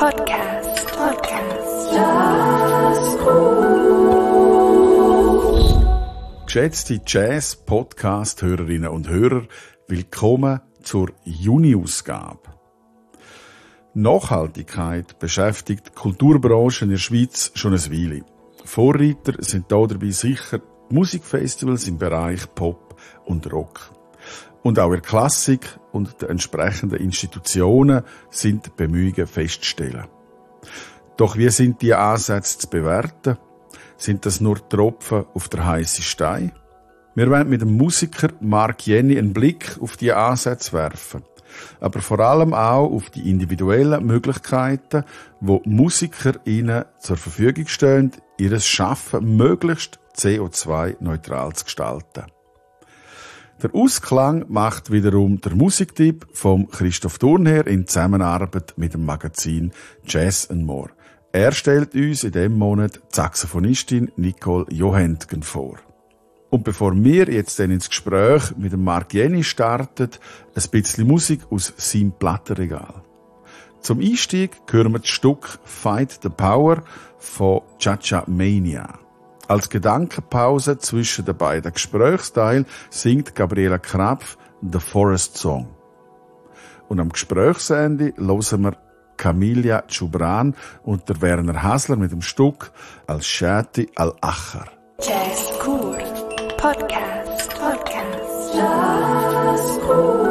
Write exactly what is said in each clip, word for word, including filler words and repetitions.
Podcast. Podcast. Jazzgroove. Geschätzte Jazz-Podcast-Hörerinnen und Hörer, willkommen zur Juni-Ausgabe. Nachhaltigkeit beschäftigt die Kulturbranche in der Schweiz schon eine Weile. Vorreiter sind hier dabei sicher die Musikfestivals im Bereich Pop und Rock. Und auch in der Klassik und den entsprechenden Institutionen sind die Bemühungen festzustellen. Doch wie sind diese Ansätze zu bewerten? Sind das nur Tropfen auf der heißen Stein? Wir wollen mit dem Musiker Mark Jenny einen Blick auf diese Ansätze werfen. Aber vor allem auch auf die individuellen Möglichkeiten, die Musiker ihnen zur Verfügung stehen, ihr Schaffen möglichst C O zwei neutral zu gestalten. Der Ausklang macht wiederum der Musiktipp vom Christoph Thurnherr in Zusammenarbeit mit dem Magazin Jazz and More. Er stellt uns in diesem Monat die Saxophonistin Nicole Johentgen vor. Und bevor wir jetzt dann ins Gespräch mit dem Mark Jenny starten, ein bisschen Musik aus seinem Plattenregal. Zum Einstieg hören wir das Stück Fight the Power von Cha-Cha Mania. Als Gedankenpause zwischen den beiden Gesprächsteilen singt Gabriela Krapf The Forest Song. Und am Gesprächsende hören wir Camilla Gibran und der Werner Hasler mit dem Stück Al-Shati Al-Akhar. Jazzgroove. Podcast. Podcast. Jazzgroove.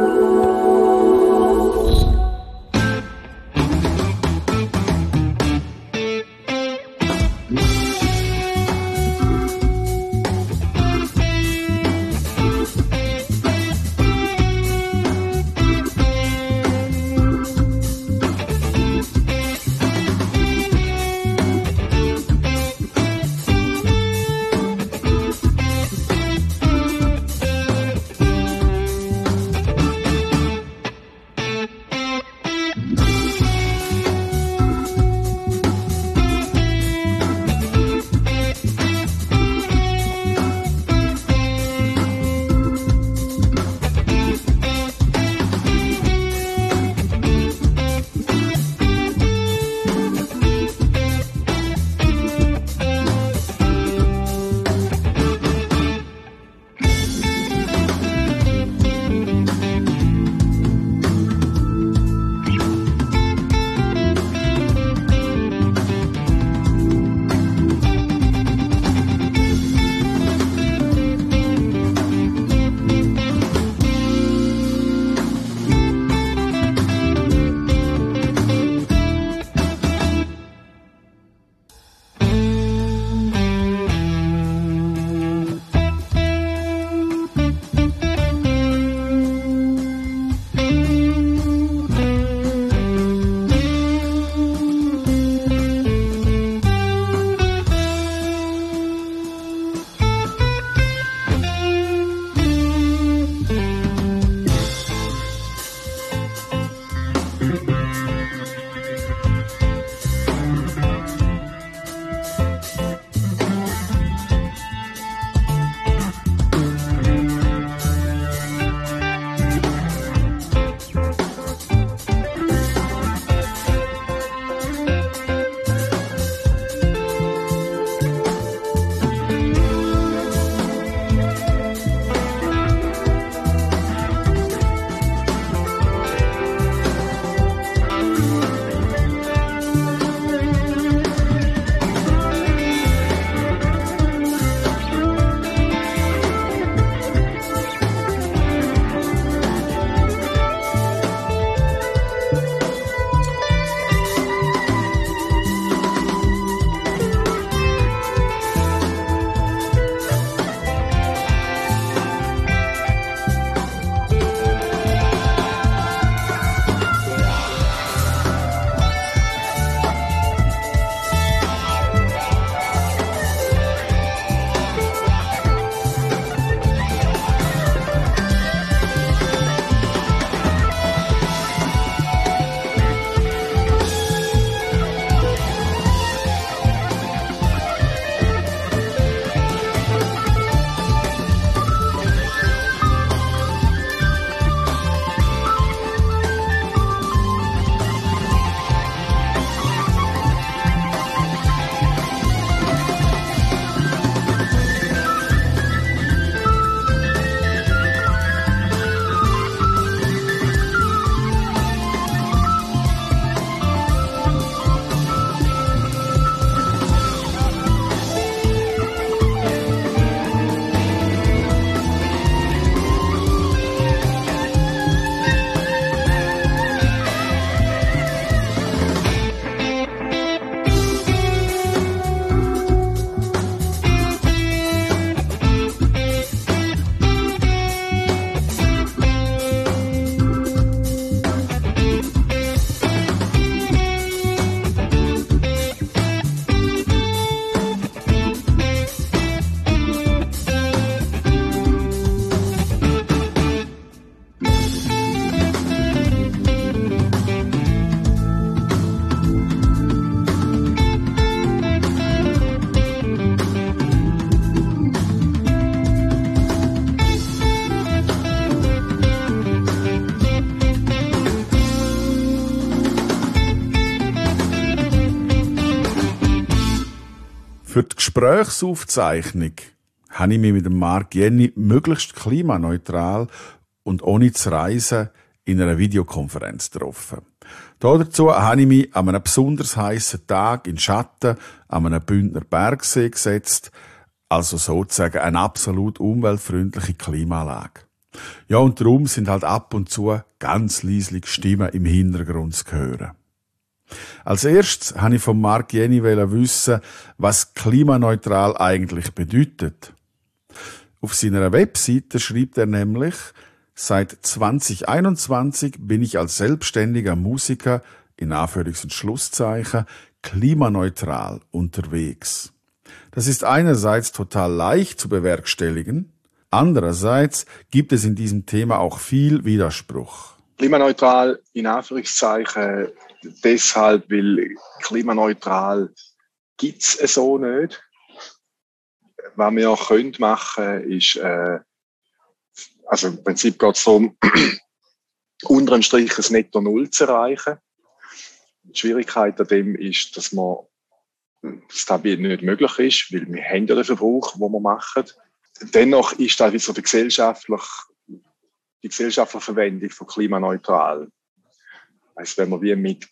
Für die Gesprächsaufzeichnung habe ich mich mit dem Marc Jenny möglichst klimaneutral und ohne zu reisen in einer Videokonferenz getroffen. Dazu habe ich mich an einem besonders heissen Tag in Schatten an einem Bündner Bergsee gesetzt, also sozusagen eine absolut umweltfreundliche Klimaanlage. Ja, und darum sind halt ab und zu ganz leislich Stimmen im Hintergrund zu hören. Als erstes wollte ich von Marc Jenny wissen, was klimaneutral eigentlich bedeutet. Auf seiner Webseite schreibt er nämlich, seit zwanzig einundzwanzig bin ich als selbstständiger Musiker, in Anführungs- und Schlusszeichen, klimaneutral unterwegs. Das ist einerseits total leicht zu bewerkstelligen, andererseits gibt es in diesem Thema auch viel Widerspruch. Klimaneutral in Anführungszeichen deshalb, weil klimaneutral gibt's so nicht. Was wir auch können machen, ist, äh, also im Prinzip geht es darum, unter dem Strich ein Netto Null zu erreichen. Die Schwierigkeit an dem ist, dass man, dass das nicht möglich ist, weil wir haben ja den Verbrauch, den wir machen. Dennoch ist da so die gesellschaftliche, die gesellschaftliche Verwendung von klimaneutral. Also wenn man wie mit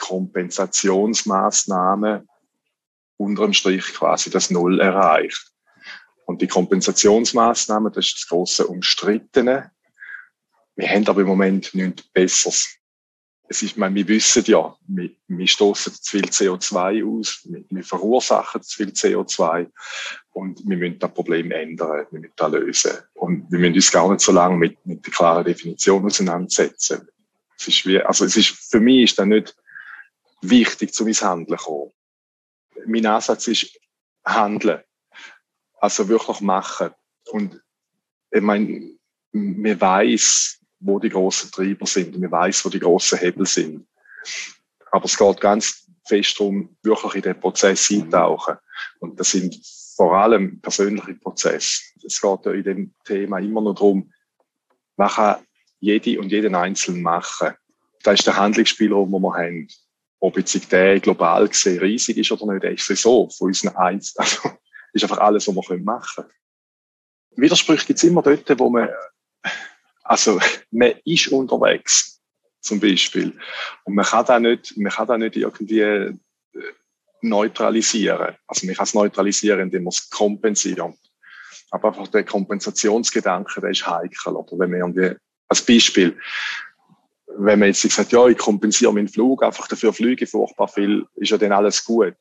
Kompensationsmaßnahmen unter dem Strich quasi das Null erreicht. Und die Kompensationsmaßnahmen, das ist das grosse Umstrittene. Wir haben aber im Moment nichts Besseres. Es ist, ich meine, wir wissen ja, wir, wir stoßen zu viel C O zwei aus, wir, wir verursachen zu viel C O zwei und wir müssen das Problem ändern, wir müssen das lösen. Und wir müssen uns gar nicht so lange mit, mit der klaren Definition auseinandersetzen. Es ist wie, also es ist, für mich ist das nicht wichtig, zum ins Handeln zu kommen. Mein Ansatz ist Handeln. Also wirklich machen. Und ich meine, man weiss, wo die grossen Treiber sind. Man weiss, wo die grossen Hebel sind. Aber es geht ganz fest darum, wirklich in den Prozess eintauchen. Und das sind vor allem persönliche Prozesse. Es geht ja in dem Thema immer nur darum, was kann jede und jeden Einzelnen machen. Das ist der Handlungsspielraum, den wir haben. Ob jetzt der global gesehen riesig ist oder nicht, der ist sowieso von unseren Einzelnen. Also, ist einfach alles, was wir machen können. Widersprüche gibt es immer dort, wo man, also, man ist unterwegs, zum Beispiel. Und man kann da nicht, man kann da nicht irgendwie neutralisieren. Also, man kann es neutralisieren, indem man es kompensiert. Aber einfach der Kompensationsgedanke, der ist heikel. Oder wenn man irgendwie, als Beispiel, wenn man jetzt sagt, ja, ich kompensiere meinen Flug, einfach dafür fliege ich furchtbar viel, ist ja dann alles gut.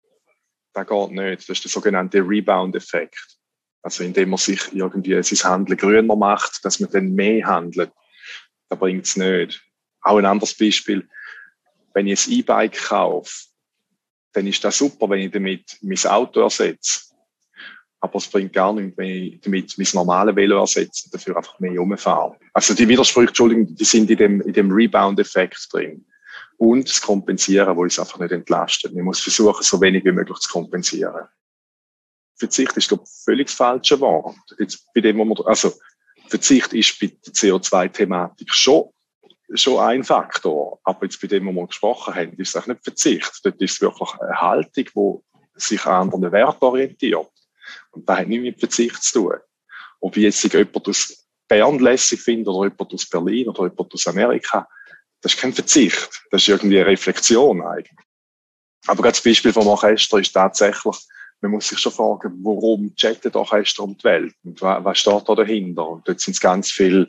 Das geht nicht. Das ist der sogenannte Rebound-Effekt. Also indem man sich irgendwie sein Handeln grüner macht, dass man dann mehr handelt. Das bringt es nicht. Auch ein anderes Beispiel. Wenn ich ein E-Bike kaufe, dann ist das super, wenn ich damit mein Auto ersetze. Aber es bringt gar nichts, wenn ich damit mein normales Velo ersetze und dafür einfach mehr rumfahre. Also die Widersprüche, Entschuldigung, die sind in dem, in dem Rebound-Effekt drin. Und das Kompensieren, wo uns einfach nicht entlastet. Man muss versuchen, so wenig wie möglich zu kompensieren. Verzicht ist, glaube ich, völlig das falsche Wort. Jetzt bei dem, wo man, also, Verzicht ist bei der C O zwei Thematik schon, schon ein Faktor. Aber jetzt bei dem, wo wir gesprochen haben, ist es auch nicht Verzicht. Dort ist es wirklich eine Haltung, die sich an anderen Werten orientiert. Und das hat nichts mit Verzicht zu tun. Ob ich jetzt jemand aus Bern lässig finde oder jemand aus Berlin oder jemand aus Amerika, das ist kein Verzicht. Das ist irgendwie eine Reflexion eigentlich. Aber gerade das Beispiel vom Orchester ist tatsächlich, man muss sich schon fragen, warum chattet Orchester um die Welt? Und was steht da dahinter? Und dort sind es ganz viele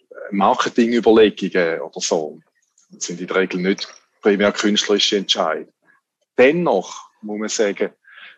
Marketingüberlegungen oder so. Das sind in der Regel nicht primär künstlerische Entscheidungen. Dennoch muss man sagen,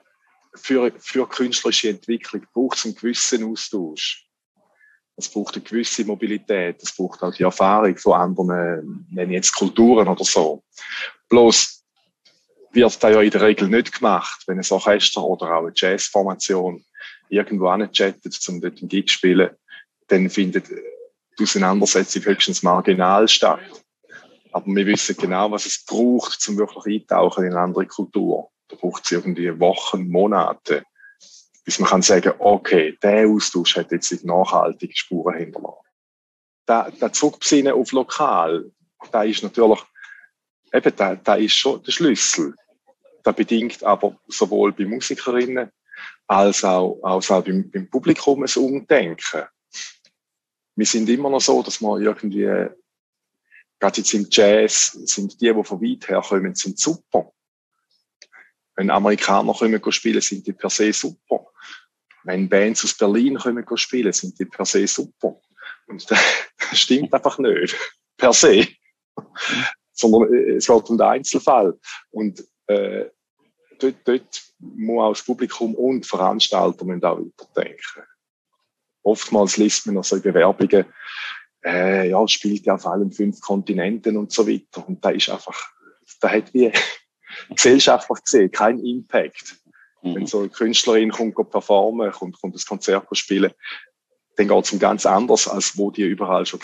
für, für künstlerische Entwicklung braucht es einen gewissen Austausch. Es braucht eine gewisse Mobilität, es braucht auch die Erfahrung von anderen, nenne ich jetzt Kulturen oder so. Bloß wird das ja in der Regel nicht gemacht, wenn ein Orchester oder auch eine Jazzformation irgendwo anchattet, um dort einen Gig zu spielen, dann findet die Auseinandersetzung höchstens marginal statt. Aber wir wissen genau, was es braucht, um wirklich einzutauchen in eine andere Kultur. Da braucht es irgendwie Wochen, Monate, bis man kann sagen, okay, der Austausch hat jetzt nachhaltige Spuren hinterlassen. Da, da Zurückbesinnen auf lokal, da ist natürlich, eben, da, da ist schon der Schlüssel. Das bedingt aber sowohl bei Musikerinnen als auch, als auch beim, beim Publikum ein Umdenken. Wir sind immer noch so, dass wir irgendwie, gerade jetzt im Jazz, sind die, die von weit her kommen, sind super. Wenn Amerikaner kommen spielen, sind die per se super. Wenn Bands aus Berlin kommen spielen, sind die per se super. Und das stimmt einfach nicht, per se. Sondern es geht um den Einzelfall. Und äh, dort, dort muss auch das Publikum und die Veranstalter müssen auch weiterdenken. Oftmals liest man noch so Bewerbungen, äh, ja, spielt ja auf allen fünf Kontinenten und so weiter. Und da ist einfach, da hat wie gesellschaftlich gesehen keinen Impact. Mhm. Wenn so eine Künstlerin kommt, kommt performen, kommt, kommt das Konzert spielen, dann geht es um ganz anders, als wo die überall schon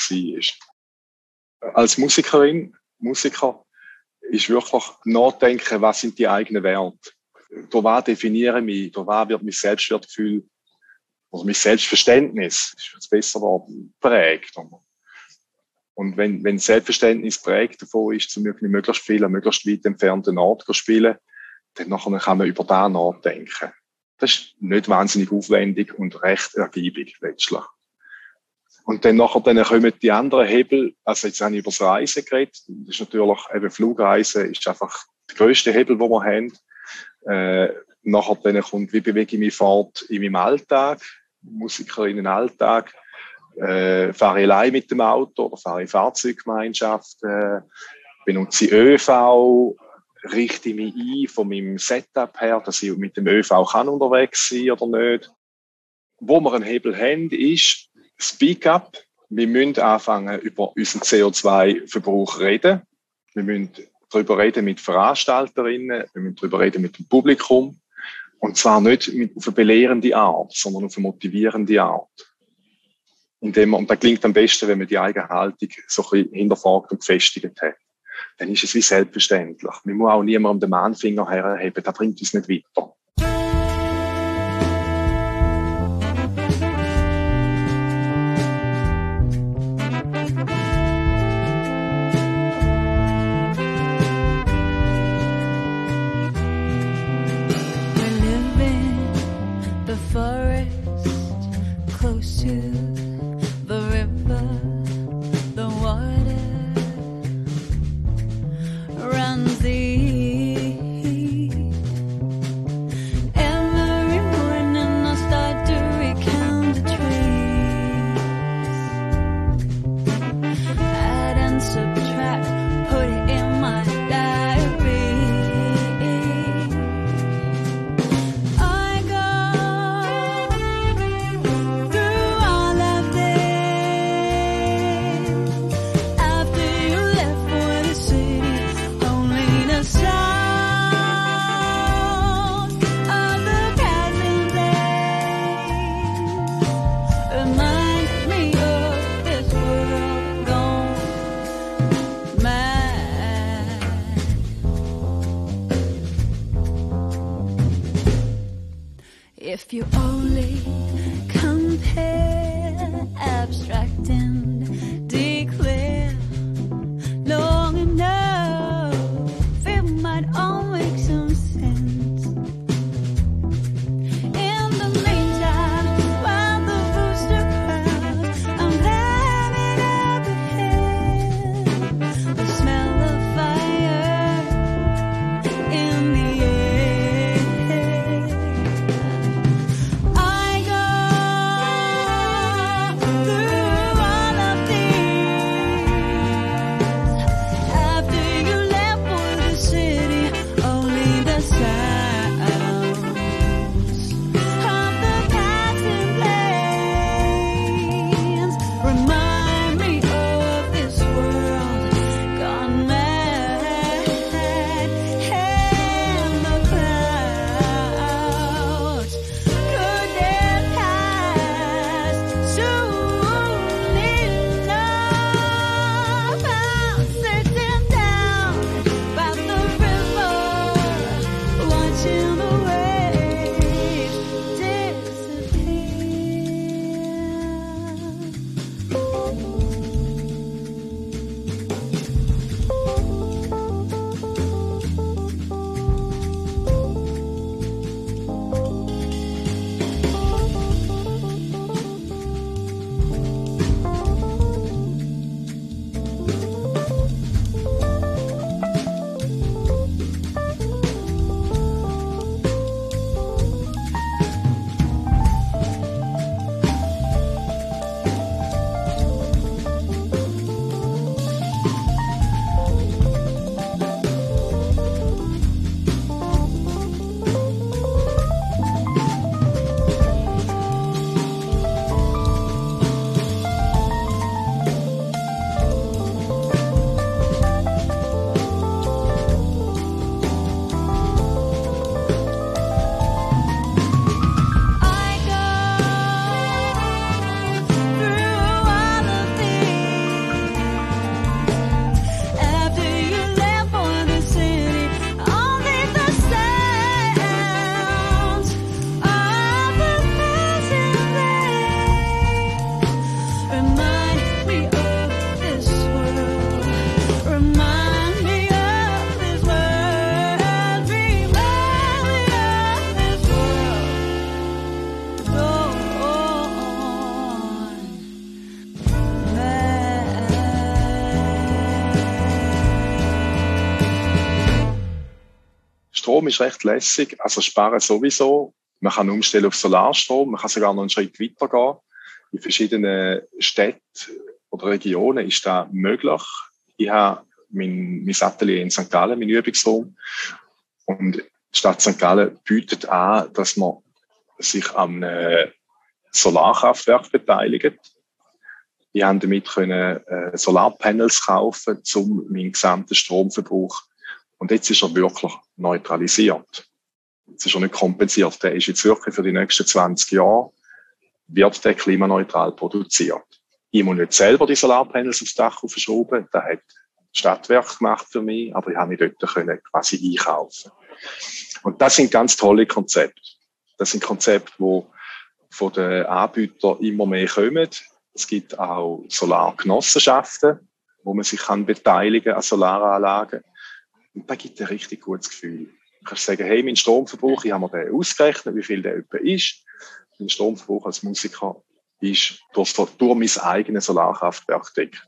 war. Als Musikerin, Musiker, ist wirklich nachdenken, was sind die eigenen Werte. Durch was definiere ich mich, durch was wird mein Selbstwertgefühl, also mein Selbstverständnis, ist das besser Wort, prägt. Und wenn, wenn Selbstverständnis prägt davon ist, zu möglichst viel, an möglichst weit entfernten Ort zu spielen, dann nachher kann man über das nachdenken. Das ist nicht wahnsinnig aufwendig und recht ergiebig, letztlich. Und dann nachher, dann kommen die anderen Hebel, also jetzt habe ich über das Reisen geredet, das ist natürlich, eben Flugreisen ist einfach der grösste Hebel, den wir haben. Äh, nachher dann kommt, wie bewege ich mich fort in meinem Alltag, Musiker in den Alltag, äh, fahre ich allein mit dem Auto oder fahre ich Fahrzeuggemeinschaft, äh, benutze ich ÖV, richte ich mich ein von meinem Setup her, dass ich mit dem ÖV kann unterwegs sein oder nicht. Wo wir einen Hebel haben, ist Speak Up. Wir müssen anfangen, über unseren C O zwei Verbrauch reden. Wir müssen darüber reden mit Veranstalterinnen, wir müssen darüber reden mit dem Publikum. Und zwar nicht mit, auf eine belehrende Art, sondern auf eine motivierende Art. Indem man, und das klingt am besten, wenn man die eigene Haltung so ein bisschen hinterfragt und gefestigt hat. Dann ist es wie selbstverständlich. Man muss auch niemandem den Mahnfinger herheben, das bringt uns nicht weiter. If you only compare, abstract and declare long enough, it might all make some sense. In the meantime, while the booster crowds, I'm climbing up ahead. The smell of fire in the air. I go through all of Strom ist recht lässig, also sparen sowieso. Man kann umstellen auf Solarstrom, man kann sogar noch einen Schritt weiter gehen. In verschiedenen Städten oder Regionen ist das möglich. Ich habe mein, mein Atelier in Sankt Gallen, mein Übungsraum. Und die Stadt Sankt Gallen bietet an, dass man sich an einem Solarkraftwerk beteiligt. Ich konnte damit können, äh, Solarpanels kaufen, um meinen gesamten Stromverbrauch. Und jetzt ist er wirklich neutralisiert. Jetzt ist er nicht kompensiert. Der ist jetzt wirklich für die nächsten zwanzig Jahre, wird der klimaneutral produziert. Ich muss nicht selber die Solarpanels aufs Dach aufschrauben. Das hat das Stadtwerk gemacht für mich, aber ich habe mich dort können quasi einkaufen. Und das sind ganz tolle Konzepte. Das sind Konzepte, die von den Anbietern immer mehr kommen. Es gibt auch Solargenossenschaften, wo man sich kann beteiligen an Solaranlagen. Und da gibt ein richtig gutes Gefühl. Du kannst sagen, hey, mein Stromverbrauch, ich habe mir den ausgerechnet, wie viel der etwa ist. Mein Stromverbrauch als Musiker ist durch, durch mein eigenes Solarkraftwerk gedeckt.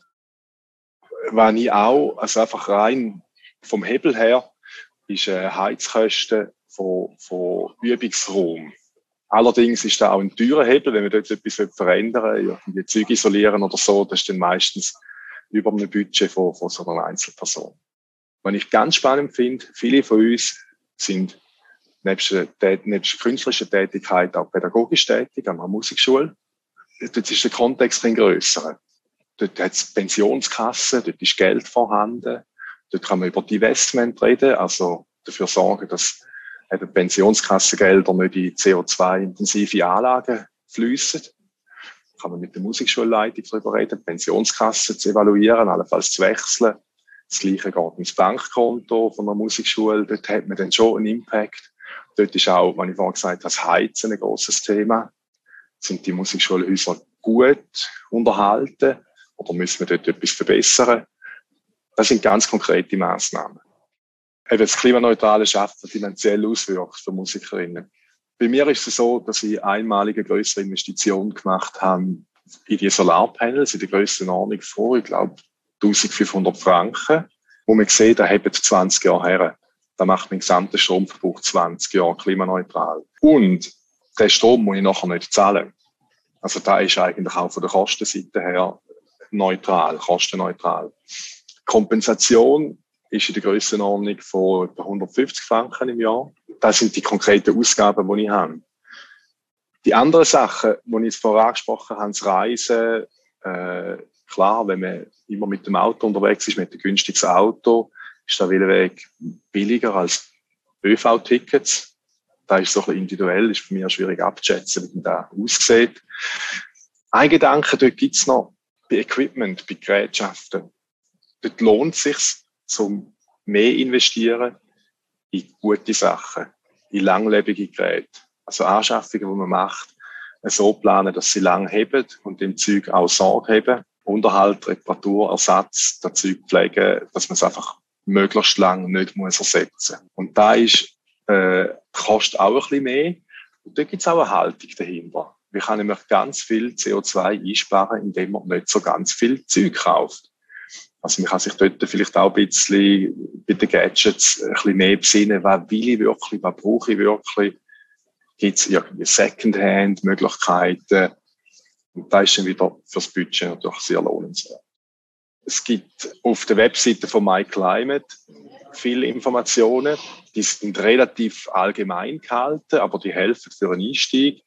Wenn ich auch, also einfach rein vom Hebel her, ist äh, Heizkosten von, von Übungsraum. Allerdings ist da auch ein teurer Hebel, wenn man dort etwas verändern will, irgendwie Zeug isolieren oder so, das ist dann meistens über einem Budget von, von so einer Einzelperson. Was ich ganz spannend finde, viele von uns sind nebst der, nebst künstlerischer Tätigkeit auch pädagogisch tätig an einer Musikschule. Dort ist der Kontext ein grösser. Dort hat es Pensionskassen, dort ist Geld vorhanden, dort kann man über Divestment reden, also dafür sorgen, dass eben Pensionskassengelder nicht in C O zwei intensive Anlagen fließen. Da kann man mit der Musikschulleitung darüber reden, Pensionskassen zu evaluieren, allenfalls zu wechseln. Das Gleiche geht ins Bankkonto von einer Musikschule. Dort hat man dann schon einen Impact. Dort ist auch, wie ich vorhin gesagt habe, das Heizen ein grosses Thema. Sind die Musikschulhäuser gut unterhalten oder müssen wir dort etwas verbessern? Das sind ganz konkrete Massnahmen. Eben das klimaneutrale Schaffen finanziell auswirkt für Musikerinnen. Bei mir ist es so, dass ich einmalige größere Investitionen gemacht habe in die Solarpanels, in der grössten Ordnung vor, ich glaube, eintausendfünfhundert Franken, wo man sieht, da haben zwanzig Jahre her. Da macht mein gesamter Stromverbrauch zwanzig Jahre klimaneutral. Und den Strom muss ich nachher nicht zahlen. Also da ist eigentlich auch von der Kostenseite her neutral, kostenneutral. Kompensation ist in der Grössenordnung von etwa hundertfünfzig Franken im Jahr. Das sind die konkreten Ausgaben, die ich habe. Die anderen Sachen, die ich jetzt vorher angesprochen habe, das Reisen, äh, klar, wenn man immer mit dem Auto unterwegs ist, mit dem günstigen Auto, ist der Weg billiger als ÖV-Tickets. Das ist so ein bisschen individuell, ist für mich auch schwierig abzuschätzen, wie das aussieht. Ein Gedanke, dort gibt es noch bei Equipment, bei Gerätschaften. Dort lohnt es sich, zum mehr investieren in gute Sachen, in langlebige Geräte. Also Anschaffungen, die man macht, so planen, dass sie lang heben und dem Zeug auch Sorge haben. Unterhalt, Reparatur, Ersatz, das Zeug pflegen, dass man es einfach möglichst lang nicht muss ersetzen muss. Und da ist, äh, kostet auch ein bisschen mehr. Und da gibt es auch eine Haltung dahinter. Wir können nämlich ganz viel C O zwei einsparen, indem man nicht so ganz viel Zeug kauft. Also man kann sich dort vielleicht auch ein bisschen bei den Gadgets ein bisschen mehr besinnen, was will ich wirklich, was brauche ich wirklich. Gibt es irgendwie Secondhand-Möglichkeiten? Und das ist dann wieder fürs Budget natürlich sehr lohnenswert. Es gibt auf der Webseite von MyClimate viele Informationen. Die sind relativ allgemein gehalten, aber die helfen für einen Einstieg.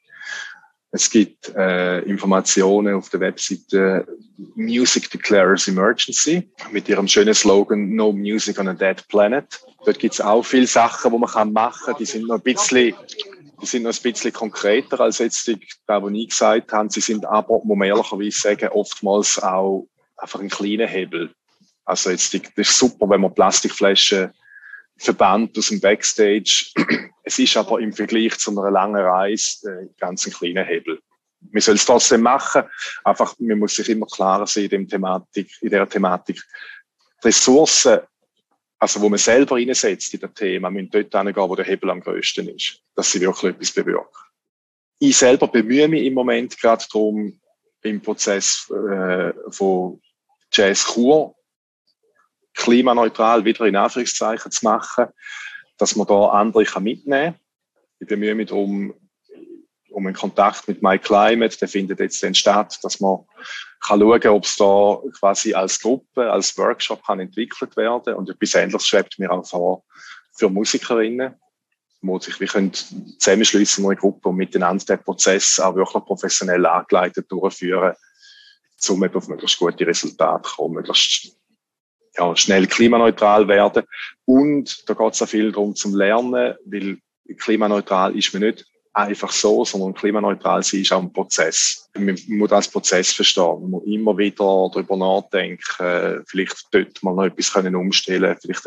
Es gibt äh, Informationen auf der Webseite Music Declares Emergency mit ihrem schönen Slogan No Music on a Dead Planet. Dort gibt es auch viele Sachen, die man machen kann. Die sind noch ein bisschen, die sind noch ein bisschen konkreter als jetzt die, die ich gesagt habe. Sie sind aber, muss man ehrlicherweise sagen, oftmals auch einfach ein kleiner Hebel. Also jetzt, das ist super, wenn man Plastikflaschen verbannt aus dem Backstage. Es ist aber im Vergleich zu einer langen Reise äh, ganz ein kleiner Hebel. Man soll es trotzdem machen. Einfach, man muss sich immer klarer sein in, dem Thematik, in der Thematik. Die Ressourcen, also wo man selber reinsetzt in das Thema, müssen dort hingehen, wo der Hebel am grössten ist, dass sie wirklich etwas bewirken. Ich selber bemühe mich im Moment gerade darum, im Prozess äh, von Jazz Chur klimaneutral wieder in Anführungszeichen zu machen. dass man da andere kann mitnehmen kann. Ich bemühe mich darum, um einen Kontakt mit MyClimate, der findet jetzt dann statt, dass man kann schauen, ob es da quasi als Gruppe, als Workshop kann entwickelt werden. Und etwas Ähnliches schwebt mir auch vor für Musikerinnen, wo sich wir können zusammenschliessen in eine Gruppe und miteinander den Prozess auch wirklich professionell angeleitet durchführen, um eben auf möglichst gute Resultate zu kommen, möglichst ja, schnell klimaneutral werden. Und da geht es auch viel darum zum Lernen, weil klimaneutral ist man nicht einfach so, sondern klimaneutral sein ist auch ein Prozess. Man muss das Prozess verstehen. Man muss immer wieder darüber nachdenken, vielleicht dort mal noch etwas können umstellen, vielleicht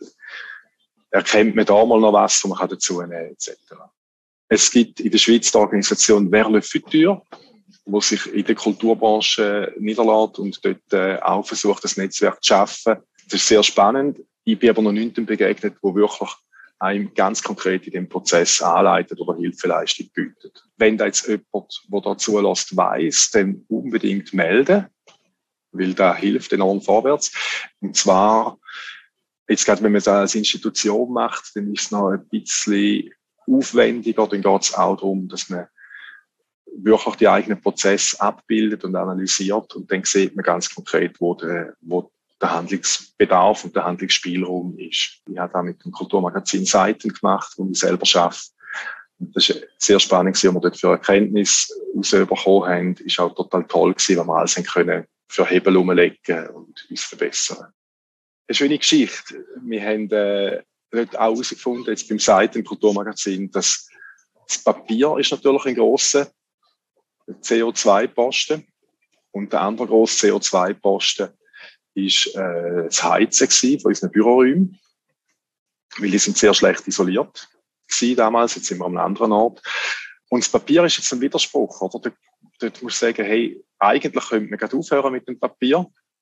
erkennt man da mal noch was, was man dazu nehmen kann, et cetera. Es gibt in der Schweiz die Organisation Vers le Futur, die sich in der Kulturbranche niederlässt und dort äh, auch versucht, das Netzwerk zu schaffen. Das ist sehr spannend. Ich bin aber noch niemandem begegnet, wo wirklich einem ganz konkret in dem Prozess anleitet oder Hilfeleistung bietet. Wenn da jetzt jemand, der da zulässt, weiss, dann unbedingt melden, weil da hilft enorm vorwärts. Und zwar, jetzt gerade wenn man das als Institution macht, dann ist es noch ein bisschen aufwendiger, dann geht es auch darum, dass man wirklich die eigenen Prozesse abbildet und analysiert und dann sieht man ganz konkret, wo der, wo der Handlungsbedarf und der Handlungsspielraum ist. Ich habe da mit dem Kulturmagazin Seiten gemacht, wo ich selber arbeite. Und das ist sehr spannend, was wir dort für Erkenntnisse rausbekommen haben. Ist auch total toll gewesen, weil wir alles können für Hebel umlegen und uns verbessern. Eine schöne Geschichte. Wir haben äh, dort auch herausgefunden, jetzt beim Seiten Kulturmagazin, dass das Papier ist natürlich ein grosser C O zwei Posten und der andere grosse C O zwei Posten ist äh, das Heizen gewesen von unseren Büroräumen, weil die sind sehr schlecht isoliert gewesen damals, jetzt sind wir an einem anderen Ort. Und das Papier ist jetzt ein Widerspruch, oder? Dort, dort muss ich sagen, hey, eigentlich könnte man gerade aufhören mit dem Papier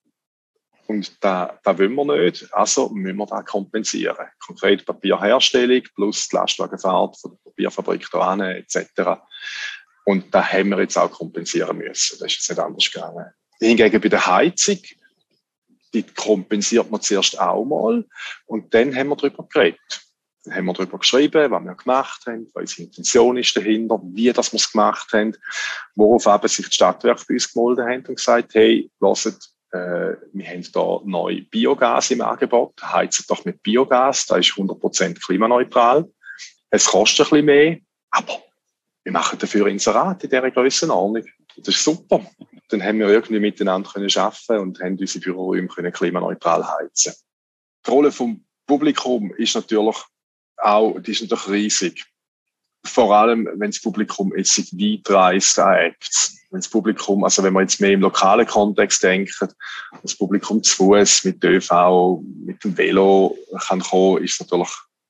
und da, da wollen wir nicht, also müssen wir das kompensieren. Konkret Papierherstellung plus die Lastwagenfahrt von der Papierfabrik da hin, et cetera. Und da haben wir jetzt auch kompensieren müssen. Das ist jetzt nicht anders gegangen. Hingegen bei der Heizung, die kompensiert man zuerst auch mal. Und dann haben wir darüber geredet. Dann haben wir darüber geschrieben, was wir gemacht haben, was unsere Intention ist dahinter, wie das wir es gemacht haben, worauf eben sich die Stadtwerke bei uns gemolden haben und gesagt, hey, hört, äh, wir haben da neu Biogas im Angebot, heizen doch mit Biogas, das ist hundert Prozent klimaneutral. Es kostet ein bisschen mehr, aber wir machen dafür Inserat in dieser Grössenordnung. Das ist super. Dann haben wir irgendwie miteinander können arbeiten und haben unsere Büroräume können klimaneutral heizen. Die Rolle vom Publikum ist natürlich auch, die ist natürlich riesig. Vor allem, wenn das Publikum jetzt sich weit reist an Acts. Wenn das Publikum, also wenn man jetzt mehr im lokalen Kontext denkt, das Publikum zu Fuß, mit Ö V, mit dem Velo kann kommen, ist natürlich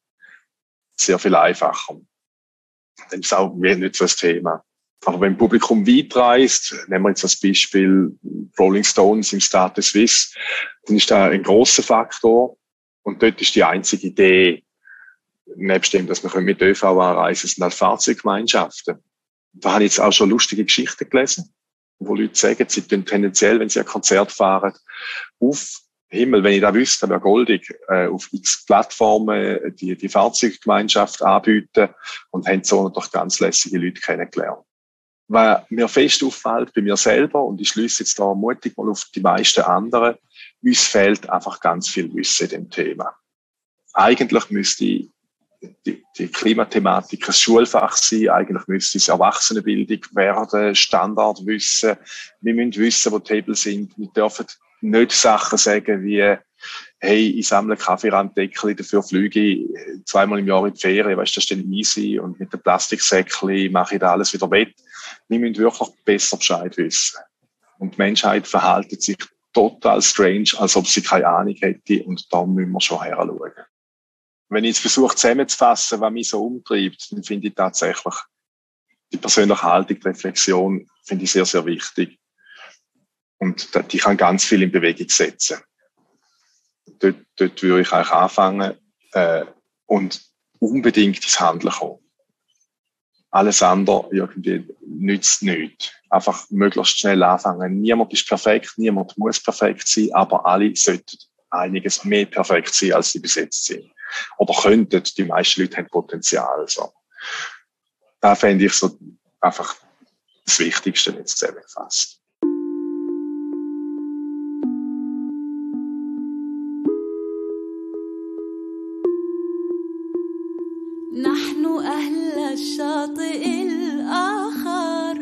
sehr viel einfacher. Dann ist es auch nicht so ein Thema. Aber wenn das Publikum weit reist, nehmen wir jetzt als Beispiel Rolling Stones im Stade Suisse, dann ist da ein grosser Faktor. Und dort ist die einzige Idee, nebst dem, dass wir mit Ö V anreisen, sind halt Fahrzeuggemeinschaften. Da habe ich jetzt auch schon lustige Geschichten gelesen, wo Leute sagen, sie tun tendenziell, wenn sie ein Konzert fahren, auf Himmel, wenn ich das wüsste, wäre goldig, äh, auf x Plattformen die, die Fahrzeuggemeinschaft anbieten und haben so natürlich ganz lässige Leute kennengelernt. Was mir fest auffällt bei mir selber, und ich schließe jetzt da mutig mal auf die meisten anderen, uns fehlt einfach ganz viel Wissen in dem Thema. Eigentlich müsste die, die Klimathematik ein Schulfach sein, eigentlich müsste es Erwachsenenbildung werden, Standardwissen. Wir müssen wissen, wo die Hebel sind. Wir dürfen nicht Sachen sagen wie, hey, ich sammle Kaffeeranddeckel, dafür fliege ich zweimal im Jahr in die Ferien, weißt du, das ist dann easy, und mit dem Plastiksäckchen mache ich da alles wieder wett. Wir müssen wirklich besser Bescheid wissen. Und die Menschheit verhält sich total strange, als ob sie keine Ahnung hätte, und da müssen wir schon heranschauen. Wenn ich jetzt versuche zusammenzufassen, was mich so umtreibt, dann finde ich tatsächlich die persönliche Haltung, die Reflexion, finde ich sehr, sehr wichtig. Und die kann ganz viel in Bewegung setzen. Dort, dort würde ich eigentlich anfangen äh, und unbedingt ins Handeln kommen. Alles andere irgendwie nützt nichts. Einfach möglichst schnell anfangen. Niemand ist perfekt, niemand muss perfekt sein, aber alle sollten einiges mehr perfekt sein, als sie bis jetzt sind. oder könnten, die meisten Leute haben Potenzial. So. Da fände ich so einfach das Wichtigste jetzt zusammengefasst. نحن أهل الشاطئ الآخر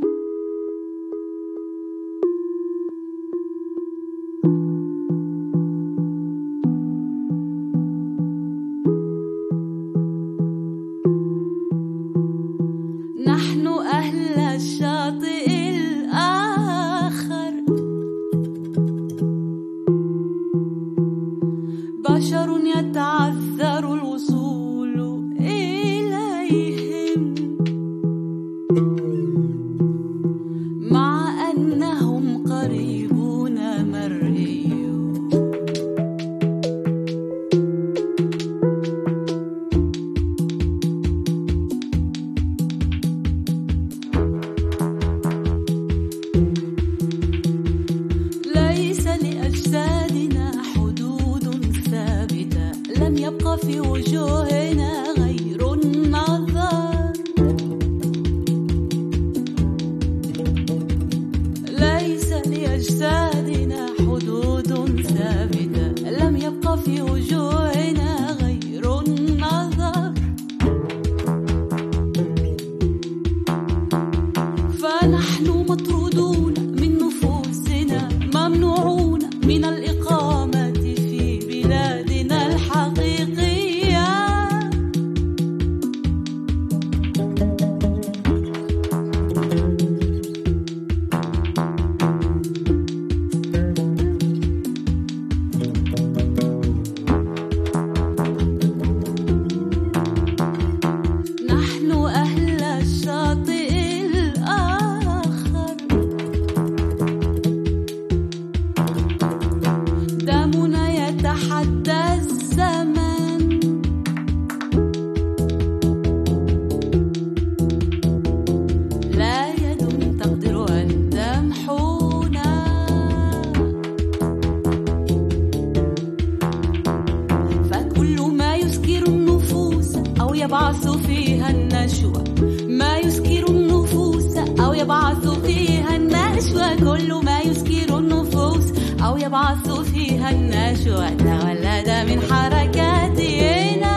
نحن أهل الشاطئ الآخر بشر يتعذر الوصول إليهم مع أنهم قريبون مرئيون ليس لأجسادنا حدود ثابتة لم يبق في وجوهنا غير النظر ليس لأجسادنا حدود ثابتة لم يبق في وجوهنا غير النظر فنحن مطرودون من نفوسنا ممنوعون من الإقامة في بلادنا الحقيقية نحن أهل الشاطئ الآخر دمنا يتحدى الزمن لا يد تقدر أن تمحونا فكل ما يسكر النفوس أو يبعث فيها النشوة ما يسكر النفوس أو يبعث فيها النشوة كل ما يسكر النفوس أو يبعث فيها النشوة تولد من حركاتنا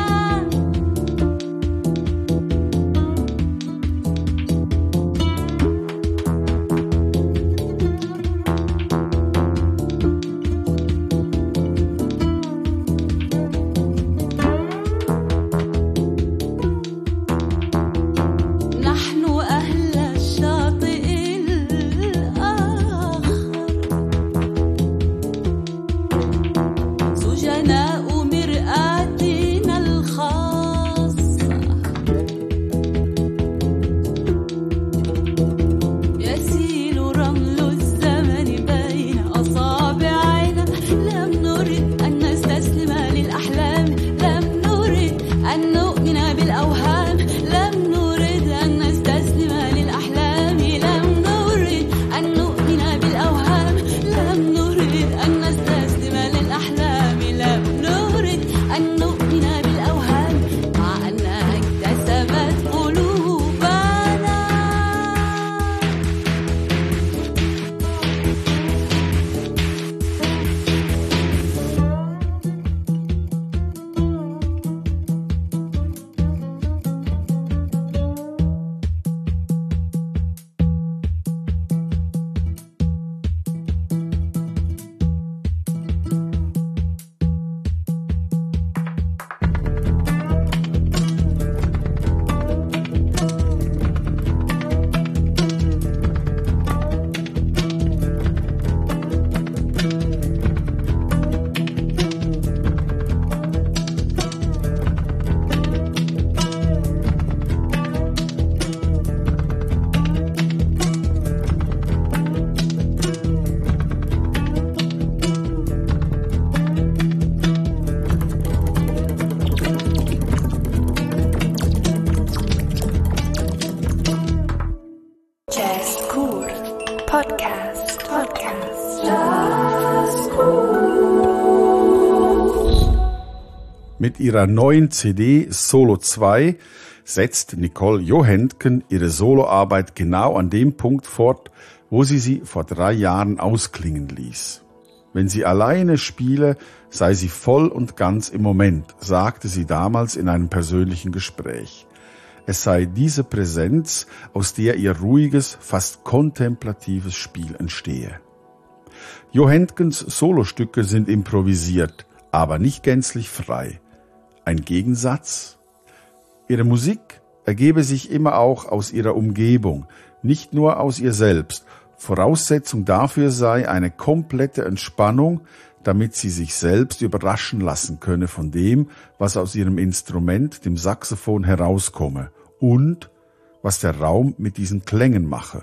نحن أهل الشاطئ الآخر سجناء مرآتنا الخاصة يسيل رمل الزمن بين أصابعنا لم نرد أن نستسلم للأحلام لم نرد أن نؤمن بالأوهام لم نرد أن نستسلم للأحلام لم نرد أن نؤمن بالأوهام لم نرد أن نستسلم للأحلام لم نرد أن نؤمن بالأوهام مع أنها اكتسبت قلوبنا Mit ihrer neuen C D Solo zwei setzt Nicole Johansson ihre Soloarbeit genau an dem Punkt fort, wo sie sie vor drei Jahren ausklingen ließ. Wenn sie alleine spiele, sei sie voll und ganz im Moment, sagte sie damals in einem persönlichen Gespräch. Es sei diese Präsenz, aus der ihr ruhiges, fast kontemplatives Spiel entstehe. Johanssons Solostücke sind improvisiert, aber nicht gänzlich frei. Ein Gegensatz? Ihre Musik ergebe sich immer auch aus ihrer Umgebung, nicht nur aus ihr selbst. Voraussetzung dafür sei eine komplette Entspannung, damit sie sich selbst überraschen lassen könne von dem, was aus ihrem Instrument, dem Saxophon, herauskomme und was der Raum mit diesen Klängen mache.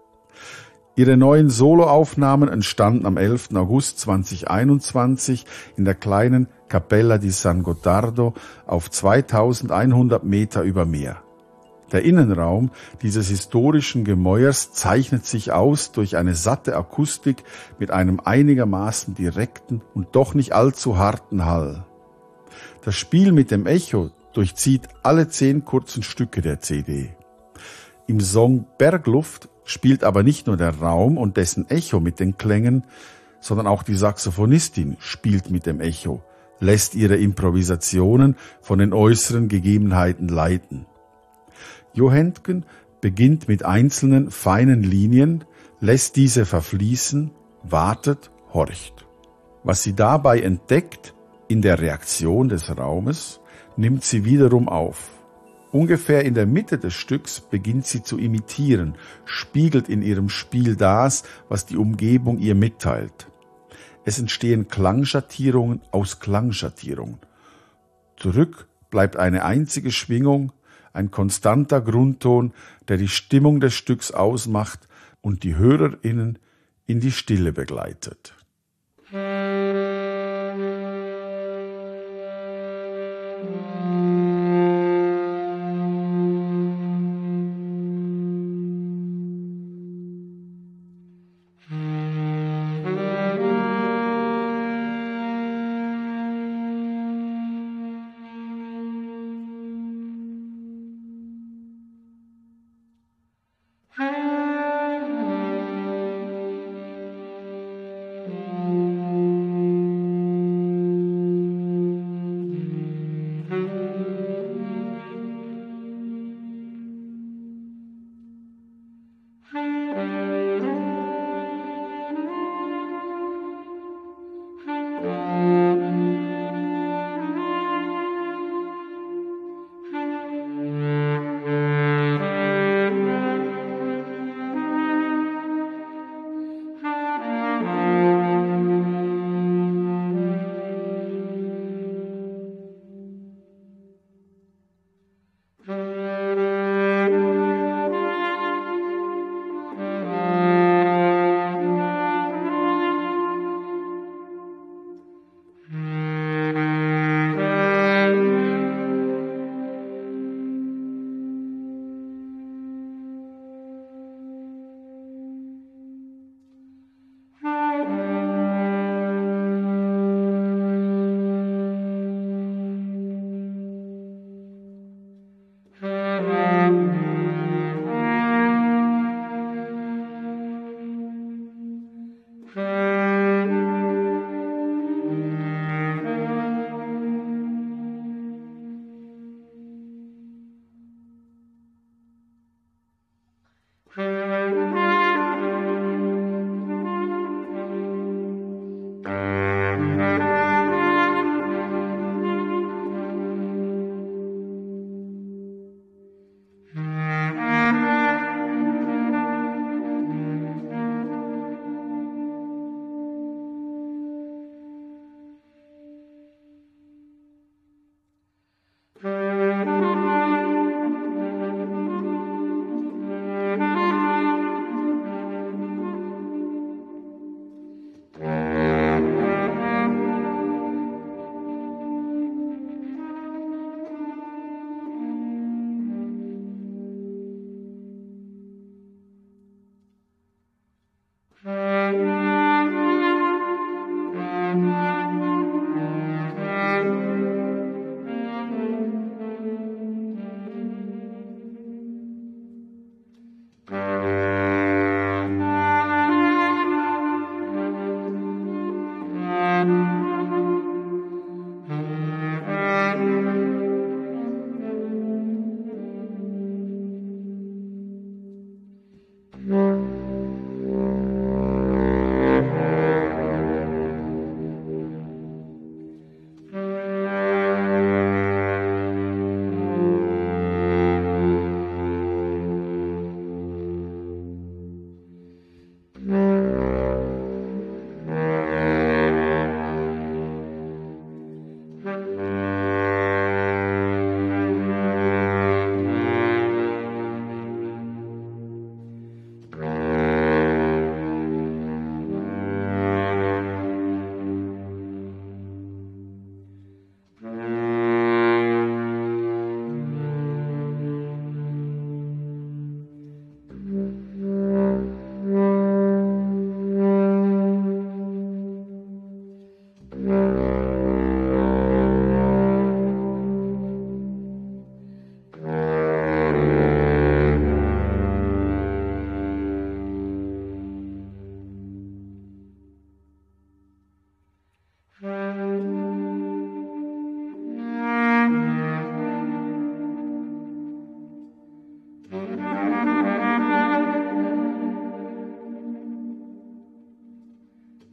Ihre neuen Soloaufnahmen entstanden am elften August zweitausendeinundzwanzig in der kleinen Cappella di San Gottardo auf zweitausendeinhundert Meter über Meer. Der Innenraum dieses historischen Gemäuers zeichnet sich aus durch eine satte Akustik mit einem einigermaßen direkten und doch nicht allzu harten Hall. Das Spiel mit dem Echo durchzieht alle zehn kurzen Stücke der C D. Im Song Bergluft spielt aber nicht nur der Raum und dessen Echo mit den Klängen, sondern auch die Saxophonistin spielt mit dem Echo, lässt ihre Improvisationen von den äußeren Gegebenheiten leiten. Johansson beginnt mit einzelnen feinen Linien, lässt diese verfließen, wartet, horcht. Was sie dabei entdeckt, in der Reaktion des Raumes, nimmt sie wiederum auf. Ungefähr in der Mitte des Stücks beginnt sie zu imitieren, spiegelt in ihrem Spiel das, was die Umgebung ihr mitteilt. Es entstehen Klangschattierungen aus Klangschattierungen. Zurück bleibt eine einzige Schwingung, ein konstanter Grundton, der die Stimmung des Stücks ausmacht und die HörerInnen in die Stille begleitet.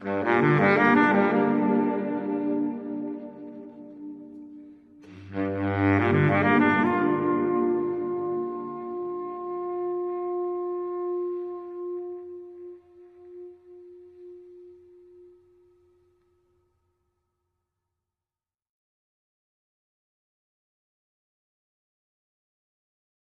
Musik